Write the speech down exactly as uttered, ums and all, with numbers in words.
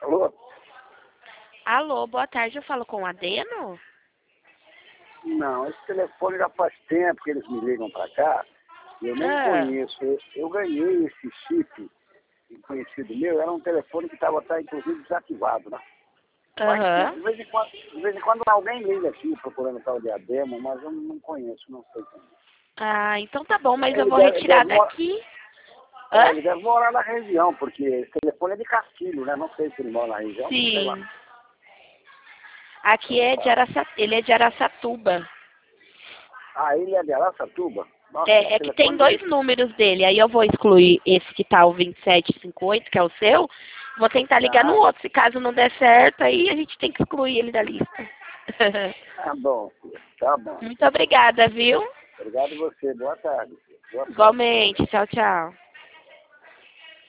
Alô? Alô, boa tarde, eu falo com o Adeno? Não, esse telefone já faz tempo que eles me ligam pra cá. Eu nem Ah, conheço. Eu, eu ganhei esse chip conhecido meu, era um telefone que estava até, inclusive, desativado, né? Faz tempo. aham. De vez em quando, de vez em quando alguém liga aqui procurando tal de Ademo, mas eu não conheço, não sei quem. Ah, então tá bom, mas eu Ele vou deve, retirar deve, mora- daqui. é, Hã? ele deve morar na região, porque esse telefone é de Castilho, né? Não sei se ele mora na região, sei lá. Sim. Aqui Então é de tá. Araça... ele é de Araçatuba. Ah, ele é de Araçatuba? Nossa, esse É, é que tem telefone deve... dois números dele, aí eu vou excluir esse que tá o vinte e sete cinquenta e oito, que é o seu. Vou tentar ligar no Ah, outro, se caso não der certo, aí a gente tem que excluir ele da lista. tá bom, filho. Tá bom. Muito obrigada, viu? Obrigado a você. Boa tarde. Filho. Boa tarde. Igualmente. Tchau, tchau.